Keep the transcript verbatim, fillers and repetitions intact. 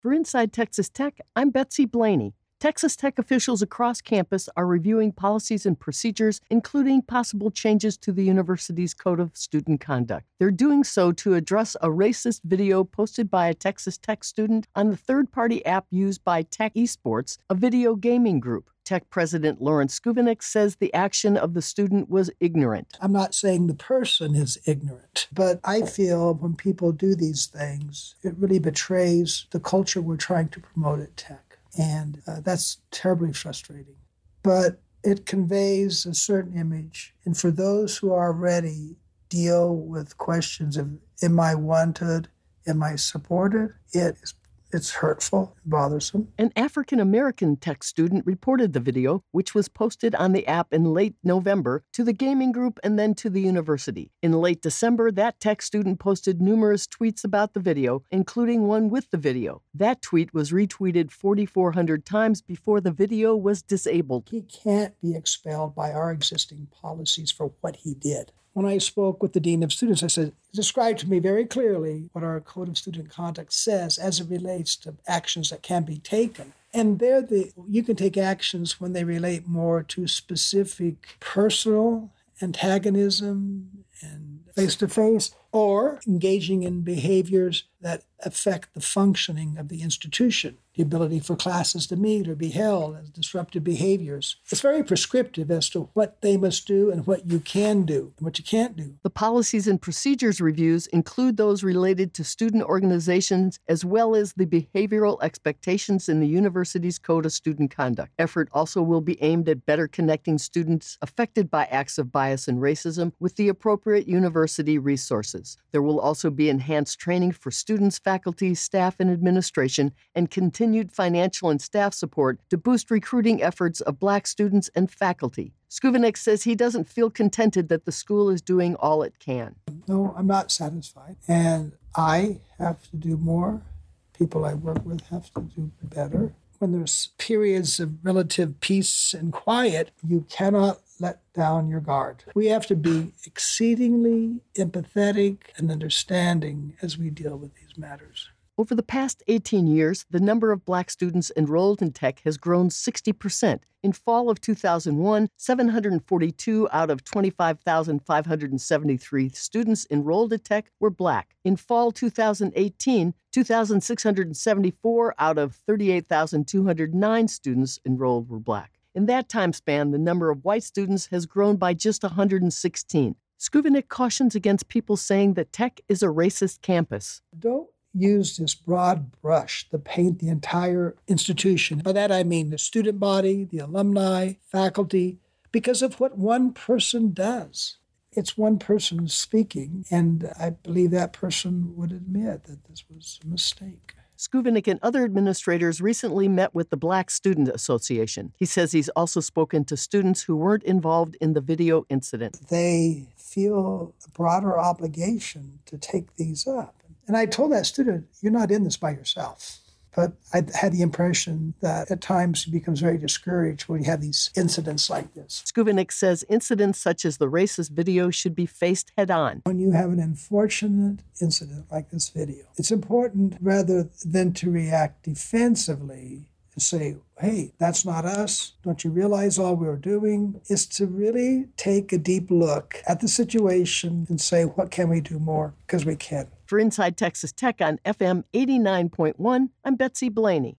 For Inside Texas Tech, I'm Betsy Blaney. Texas Tech officials across campus are reviewing policies and procedures, including possible changes to the university's Code of Student Conduct. They're doing so to address a racist video posted by a Texas Tech student on the third-party app used by Tech Esports, a video gaming group. Tech President Lawrence Skuvenik says the action of the student was ignorant. I'm not saying the person is ignorant, but I feel when people do these things, it really betrays the culture we're trying to promote at Tech. And uh, that's terribly frustrating. But it conveys a certain image. And for those who already deal with questions of, am I wanted, am I supported, it is It's hurtful and bothersome. An African-American Tech student reported the video, which was posted on the app in late November, to the gaming group and then to the university. In late December, that Tech student posted numerous tweets about the video, including one with the video. That tweet was retweeted forty-four hundred times before the video was disabled. He can't be expelled by our existing policies for what he did. When I spoke with the Dean of Students, I said, describe to me very clearly what our Code of Student Conduct says as it relates to actions that can be taken. And there, the, you can take actions when they relate more to specific personal antagonism and face-to-face, or engaging in behaviors that affect the functioning of the institution, the ability for classes to meet or be held as disruptive behaviors. It's very prescriptive as to what they must do and what you can do and what you can't do. The policies and procedures reviews include those related to student organizations as well as the behavioral expectations in the university's Code of Student Conduct. Effort also will be aimed at better connecting students affected by acts of bias and racism with the appropriate university resources. There will also be enhanced training for students, faculty, staff, and administration, and continued financial and staff support to boost recruiting efforts of Black students and faculty. Skuvenik says he doesn't feel contented that the school is doing all it can. No, I'm not satisfied. And I have to do more. People I work with have to do better. When there's periods of relative peace and quiet, you cannot let down your guard. We have to be exceedingly empathetic and understanding as we deal with these matters. Over the past eighteen years, the number of Black students enrolled in Tech has grown sixty percent. In fall of two thousand one, seven hundred forty-two out of twenty-five thousand five hundred seventy-three students enrolled at Tech were Black. In fall two thousand eighteen, two thousand six hundred seventy-four out of thirty-eight thousand two hundred nine students enrolled were Black. In that time span, the number of white students has grown by just one hundred sixteen. Skuvenik cautions against people saying that Tech is a racist campus. Don't use this broad brush to paint the entire institution. By that I mean the student body, the alumni, faculty, because of what one person does. It's one person speaking, and I believe that person would admit that this was a mistake. Skuvenik and other administrators recently met with the Black Student Association. He says he's also spoken to students who weren't involved in the video incident. They feel a broader obligation to take these up. And I told that student, you're not in this by yourself. But I had the impression that at times he becomes very discouraged when you have these incidents like this. Skuvenik says incidents such as the racist video should be faced head-on. When you have an unfortunate incident like this video, it's important rather than to react defensively and say, hey, that's not us. Don't you realize all we're doing is to really take a deep look at the situation and say, what can we do more? Because we can. For Inside Texas Tech on F M eighty-nine point one, I'm Betsy Blaney.